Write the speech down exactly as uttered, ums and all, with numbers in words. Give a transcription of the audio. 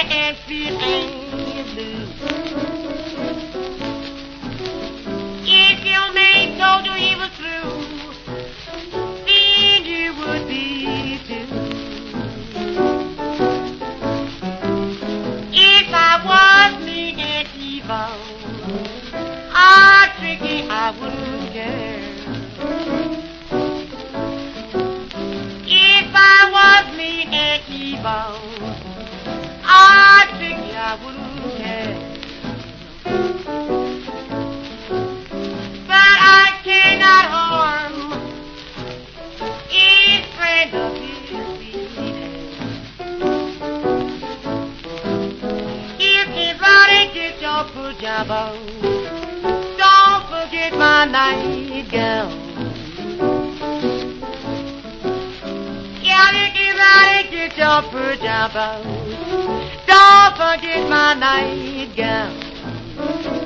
and feeling blue. If your mate told you he was through, then you would be too. If I was mean and evil, ah, tricky, I wouldn't care. If I was mean and evil, ah, tricky, I wouldn't care. But I cannot harm each friend of his sweet. If everybody gets your pajamas, don't forget my nightgown. Yeah, if everybody gets your pajamas, don't forget my nightgown.